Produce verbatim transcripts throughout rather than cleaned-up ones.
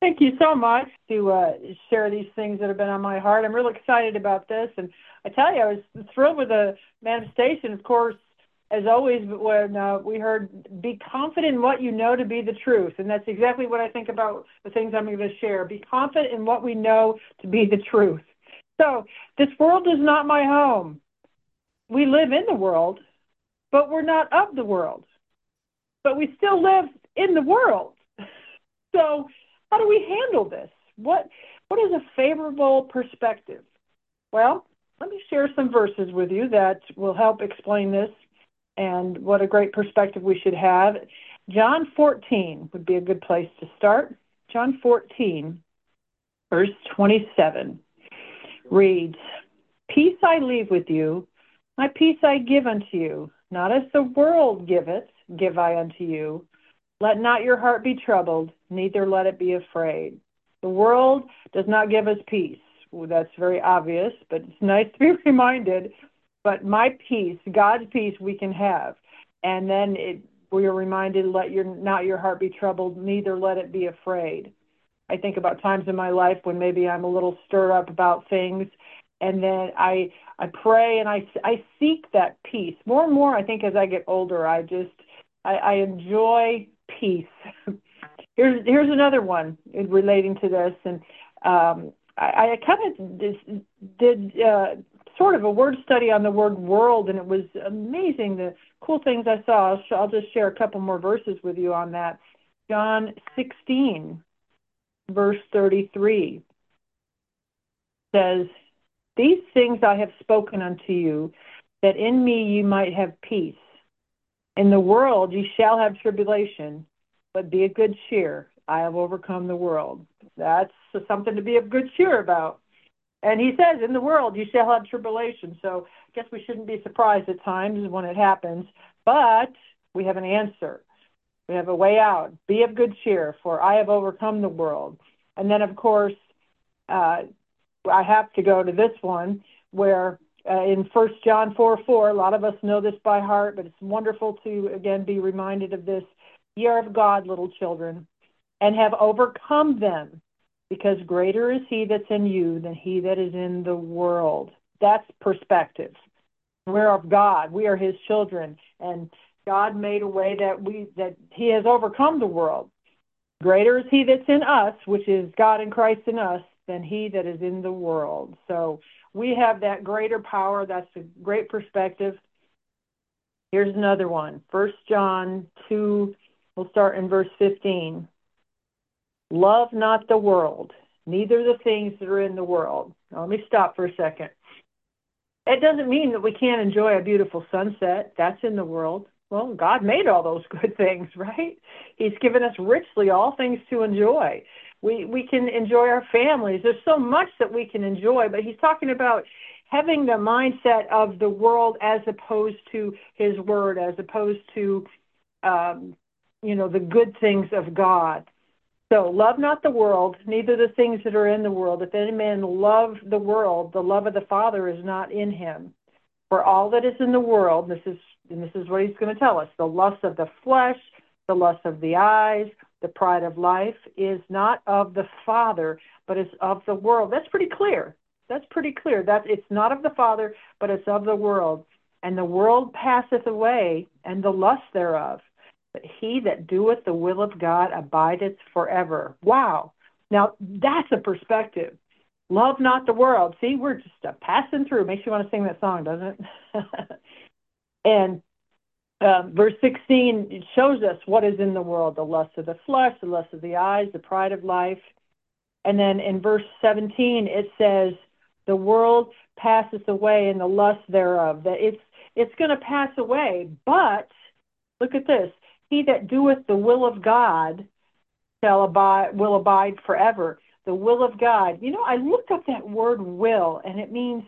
Thank you so much to uh, share these things that have been on my heart. I'm really excited about this. And I tell you, I was thrilled with the manifestation, of course, as always, when uh, we heard, be confident in what you know to be the truth. And that's exactly what I think about the things I'm going to share. Be confident in what we know to be the truth. So this world is not my home. We live in the world, but we're not of the world. But we still live in the world. So how do we handle this? What what is a favorable perspective? Well, let me share some verses with you that will help explain this and what a great perspective we should have. John fourteen would be a good place to start. John fourteen, verse twenty-seven reads, "Peace I leave with you, my peace I give unto you. Not as the world giveth, give I unto you. Let not your heart be troubled, neither let it be afraid." The world does not give us peace. Well, that's very obvious, but it's nice to be reminded. But my peace, God's peace, we can have. And then it, we are reminded, let your not your heart be troubled, neither let it be afraid. I think about times in my life when maybe I'm a little stirred up about things, and then I I pray and I, I seek that peace. More and more, I think as I get older, I just, I, I enjoy peace. here's here's another one relating to this, and um, I, I kind of did, did uh, sort of a word study on the word world, and it was amazing the cool things I saw. I'll, I'll just share a couple more verses with you on that. John sixteen, verse thirty-three says, "These things I have spoken unto you, that in me you might have peace. In the world you shall have tribulation, but be of good cheer. I have overcome the world." That's something to be of good cheer about. And he says, in the world you shall have tribulation. So I guess we shouldn't be surprised at times when it happens. But we have an answer. We have a way out. Be of good cheer, for I have overcome the world. And then, of course, uh, I have to go to this one where uh, in First John four four, a lot of us know this by heart, but it's wonderful to, again, be reminded of this. "Ye are of God, little children, and have overcome them, because greater is he that's in you than he that is in the world." That's perspective. We're of God. We are his children, and God made a way that we that he has overcome the world. Greater is he that's in us, which is God and Christ in us, than he that is in the world. So we have that greater power. That's a great perspective. Here's another one. First John two, we'll start in verse fifteen. "Love not the world, neither the things that are in the world." Now, let me stop for a second. It doesn't mean that we can't enjoy a beautiful sunset. That's in the world. Well, God made all those good things, right? He's given us richly all things to enjoy. We we can enjoy our families. There's so much that we can enjoy, but he's talking about having the mindset of the world as opposed to his word, as opposed to, um, you know, the good things of God. So love not the world, neither the things that are in the world. If any man love the world, the love of the Father is not in him. For all that is in the world, this is and this is what he's going to tell us, the lust of the flesh, the lust of the eyes, the pride of life, is not of the Father, but is of the world. That's pretty clear. That's pretty clear. That it's not of the Father, but it's of the world. And the world passeth away, and the lust thereof. But he that doeth the will of God abideth forever. Wow. Now, that's a perspective. Love not the world. See, we're just uh, passing through. Makes you want to sing that song, doesn't it? And um, verse sixteen, it shows us what is in the world, the lust of the flesh, the lust of the eyes, the pride of life. And then in verse seventeen, it says, the world passeth away and the lust thereof. That it's it's going to pass away, but look at this. He that doeth the will of God shall abide, will abide forever. The will of God. You know, I looked up that word will, and it means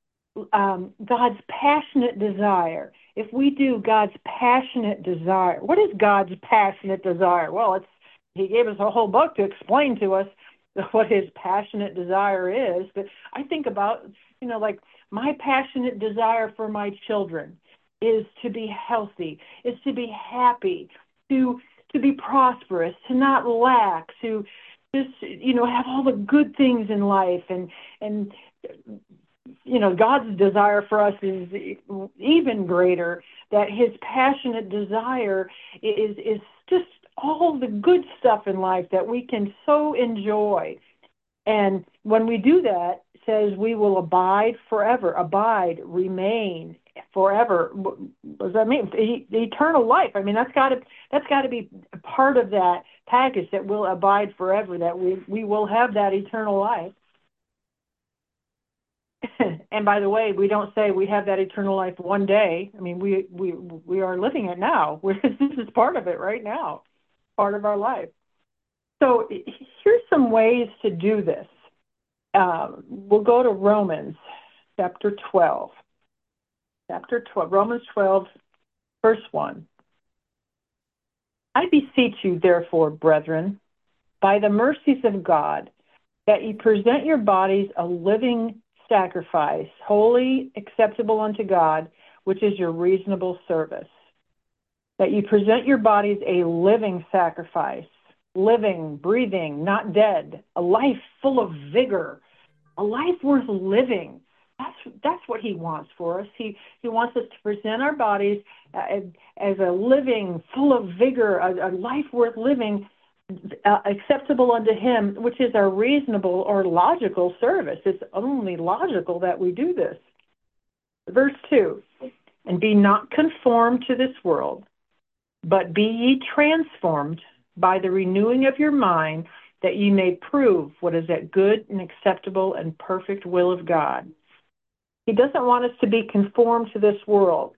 um, God's passionate desire. If we do God's passionate desire, what is God's passionate desire? Well, it's he gave us a whole book to explain to us what his passionate desire is. But I think about, you know, like my passionate desire for my children is to be healthy, is to be happy, to to be prosperous, to not lack, to just, you know, have all the good things in life, and, and, you know, God's desire for us is even greater, that his passionate desire is, is just all the good stuff in life that we can so enjoy. And when we do that, it says we will abide forever, abide, remain forever. What does that mean? E- eternal life. I mean, that's got to that's got to be part of that package, that will abide forever, that we, we will have that eternal life. And by the way, we don't say we have that eternal life one day. I mean, we we we are living it now. We're, this is part of it right now, part of our life. So here's some ways to do this. Uh, we'll go to Romans chapter twelve. Chapter twelve, Romans twelve, verse one. I beseech you, therefore, brethren, by the mercies of God, that ye present your bodies a living sacrifice, holy, acceptable unto God, which is your reasonable service. That ye present your bodies a living sacrifice, living, breathing, not dead, a life full of vigor, a life worth living. That's that's what he wants for us. He he wants us to present our bodies as, as a living, full of vigor, a, a life worth living, uh, acceptable unto him, which is our reasonable or logical service. It's only logical that we do this. Verse two, and be not conformed to this world, but be ye transformed by the renewing of your mind, that ye may prove what is that good and acceptable and perfect will of God. He doesn't want us to be conformed to this world.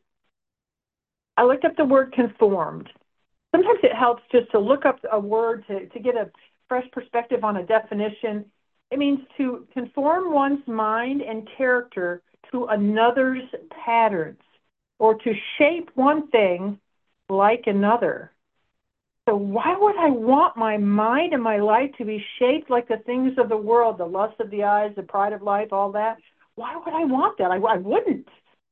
I looked up the word conformed. Sometimes it helps just to look up a word to, to get a fresh perspective on a definition. It means to conform one's mind and character to another's patterns, or to shape one thing like another. So why would I want my mind and my life to be shaped like the things of the world, the lust of the eyes, the pride of life, all that? Why would I want that? I, I wouldn't.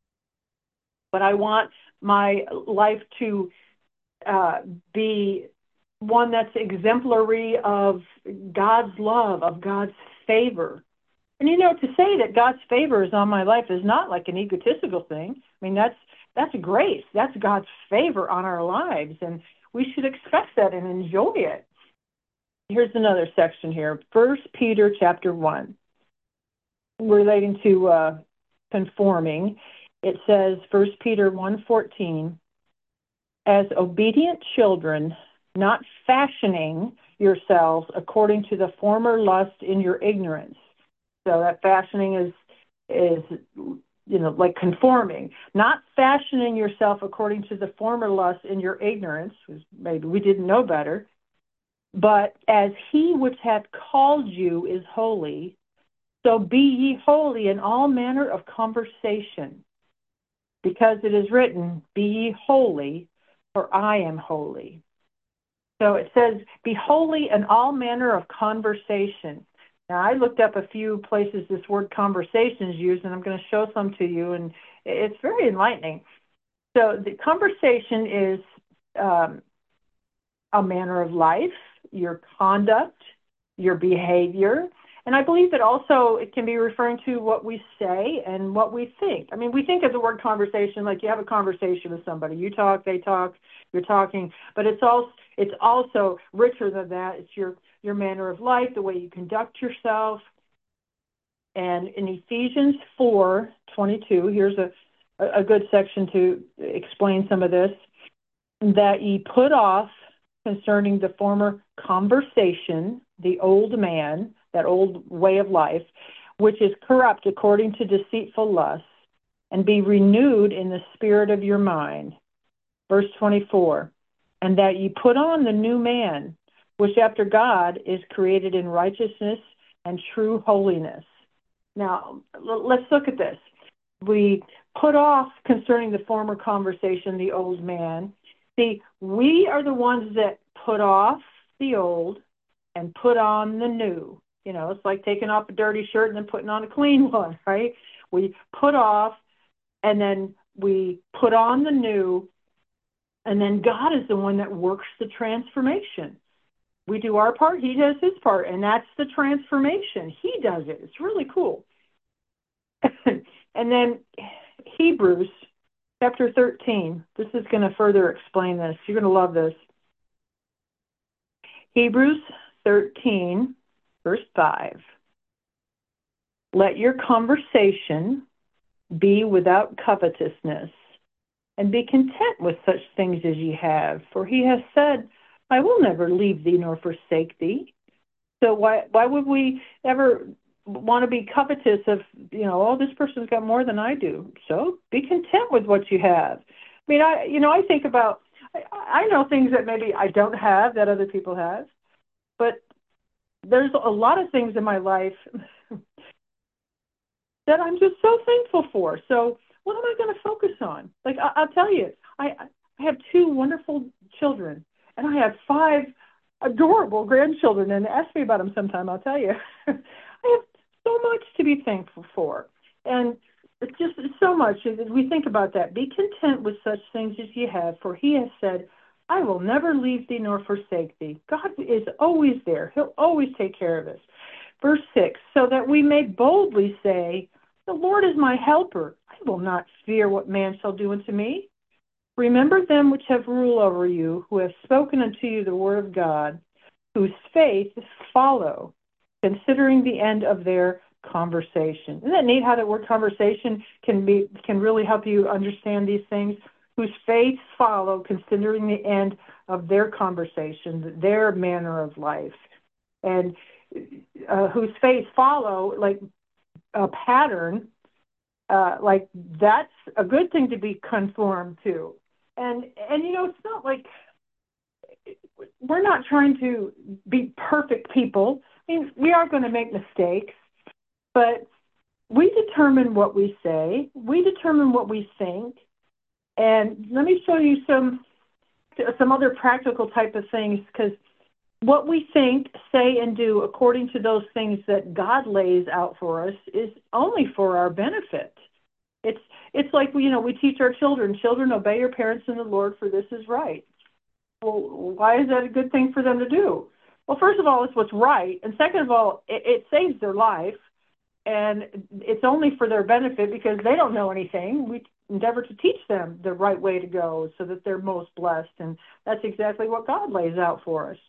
But I want my life to uh, be one that's exemplary of God's love, of God's favor. And, you know, to say that God's favor is on my life is not like an egotistical thing. I mean, that's that's grace. That's God's favor on our lives. And we should expect that and enjoy it. Here's another section here. First Peter chapter one, relating to uh, conforming. It says, First Peter one fourteen, as obedient children, not fashioning yourselves according to the former lust in your ignorance. So that fashioning is, is you know, like conforming, not fashioning yourself according to the former lust in your ignorance, maybe we didn't know better, but as he which hath called you is holy, so be ye holy in all manner of conversation, because it is written, be ye holy, for I am holy. So it says, be holy in all manner of conversation. Now, I looked up a few places this word conversation is used, and I'm going to show some to you, and it's very enlightening. So the conversation is um, a manner of life, your conduct, your behavior, and I believe that also it can be referring to what we say and what we think. I mean, we think of the word conversation like you have a conversation with somebody. You talk, they talk, you're talking, but it's also, it's also richer than that. It's your your manner of life, the way you conduct yourself. And in Ephesians four twenty-two, here's a, a good section to explain some of this, that ye put off concerning the former conversation, the old man, that old way of life, which is corrupt according to deceitful lusts, and be renewed in the spirit of your mind. Verse twenty-four, and that ye put on the new man, which after God is created in righteousness and true holiness. Now, let's look at this. We put off concerning the former conversation, the old man. See, we are the ones that put off the old and put on the new. You know, it's like taking off a dirty shirt and then putting on a clean one, right? We put off and then we put on the new, and then God is the one that works the transformation. We do our part, he does his part, and that's the transformation. He does it. It's really cool. And then Hebrews chapter thirteen. This is going to further explain this. You're going to love this. Hebrews thirteen, verse five. Let your conversation be without covetousness, and be content with such things as ye have. For he has said, I will never leave thee nor forsake thee. So why why would we ever want to be covetous of, you know, oh, this person's got more than I do. So be content with what you have. I mean, I, you know, I think about, I, I know things that maybe I don't have that other people have, but there's a lot of things in my life that I'm just so thankful for. So what am I going to focus on? Like, I, I'll tell you, I, I have two wonderful children, and I have five adorable grandchildren, and ask me about them sometime, I'll tell you. I have so much to be thankful for. And it's just so much. As we think about that, be content with such things as you have, for he has said, I will never leave thee nor forsake thee. God is always there. He'll always take care of us. Verse six, so that we may boldly say, the Lord is my helper. I will not fear what man shall do unto me. Remember them which have rule over you, who have spoken unto you the word of God, whose faith follow, considering the end of their conversation. Isn't that neat how that word conversation can be can really help you understand these things? Whose faith follow, considering the end of their conversation, their manner of life. And uh, whose faith follow, like a pattern, uh, like that's a good thing to be conformed to. And, and you know, it's not like, we're not trying to be perfect people. I mean, we are going to make mistakes, but we determine what we say. We determine what we think. And let me show you some some other practical type of things, because what we think, say, and do according to those things that God lays out for us is only for our benefit. It's it's like, you know, we teach our children, children, obey your parents in the Lord, for this is right. Well, why is that a good thing for them to do? Well, first of all, it's what's right. And second of all, it, it saves their life. And it's only for their benefit because they don't know anything. We endeavor to teach them the right way to go so that they're most blessed. And that's exactly what God lays out for us.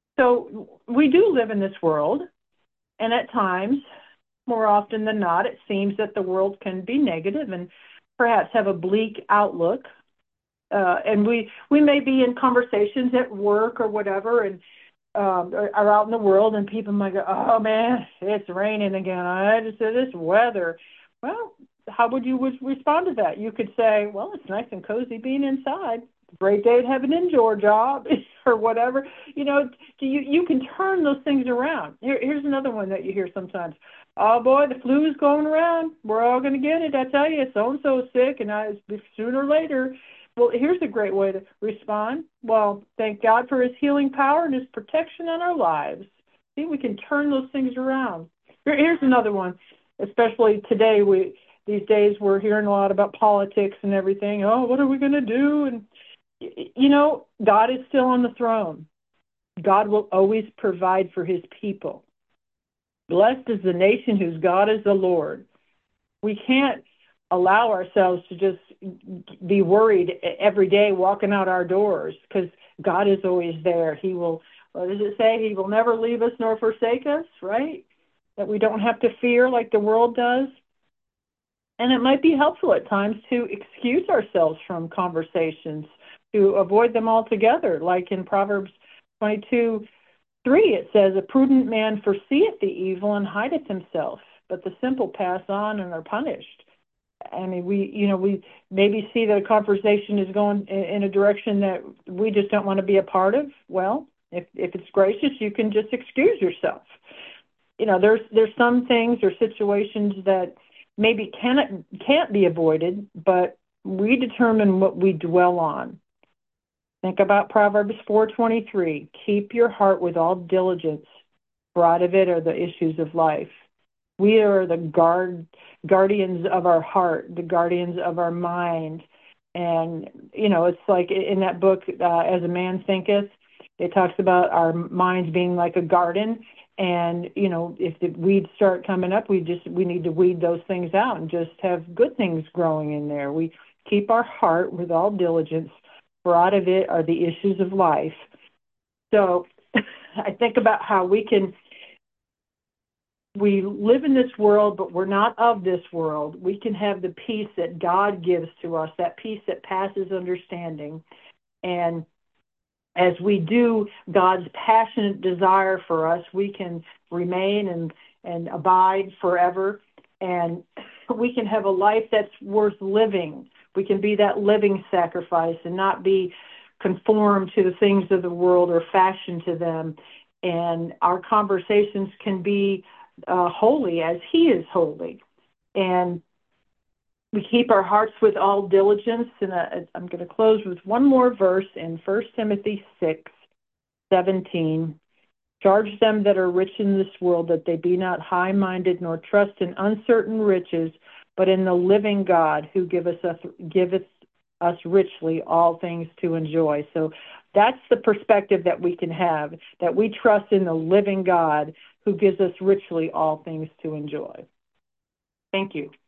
So we do live in this world. And at times, more often than not, it seems that the world can be negative and perhaps have a bleak outlook. Uh, and we, we may be in conversations at work or whatever, and um, are, are out in the world, and people might go, oh, man, it's raining again. I just said this weather. Well, how would you would respond to that? You could say, well, it's nice and cozy being inside. Great day to have an indoor job or whatever. You know, you, you can turn those things around. Here, here's another one that you hear sometimes. Oh, boy, the flu is going around. We're all going to get it. I tell you, so-and-so is sick, and I, sooner or later. Well, here's a great way to respond. Well, thank God for his healing power and his protection on our lives. See, we can turn those things around. Here, here's another one, especially today. We these days we're hearing a lot about politics and everything. Oh, what are we going to do? And, you know, God is still on the throne. God will always provide for his people. Blessed is the nation whose God is the Lord. We can't allow ourselves to just be worried every day walking out our doors, because God is always there. He will, what does it say? He will never leave us nor forsake us, right? That we don't have to fear like the world does. And it might be helpful at times to excuse ourselves from conversations, to avoid them altogether. Like in Proverbs twenty-two, three, it says, a prudent man foreseeth the evil and hideth himself, but the simple pass on and are punished. I mean, we, you know, we maybe see that a conversation is going in a direction that we just don't want to be a part of. Well, if if it's gracious, you can just excuse yourself. You know, there's there's some things or situations that maybe cannot can't be avoided, but we determine what we dwell on. Think about Proverbs four twenty-three. Keep your heart with all diligence, for out of it are the issues of life. We are the guard guardians of our heart, the guardians of our mind. And, you know, it's like in that book, uh, As a Man Thinketh, It talks about our minds being like a garden, and you know, if the weeds start coming up, we just we need to weed those things out and just have good things growing in there. We keep our heart with all diligence, for out of it are the issues of life. So I think about how we can, we live in this world, but we're not of this world. We can have the peace that God gives to us, that peace that passes understanding. And as we do God's passionate desire for us, we can remain and, and abide forever. And we can have a life that's worth living. We can be that living sacrifice and not be conformed to the things of the world or fashioned to them. And our conversations can be uh, holy as He is holy. And we keep our hearts with all diligence. And uh, I'm going to close with one more verse in First Timothy six seventeen. Charge them that are rich in this world that they be not high-minded, nor trust in uncertain riches, but in the living God who giveth us, giveth us richly all things to enjoy. So that's the perspective that we can have, that we trust in the living God who gives us richly all things to enjoy. Thank you.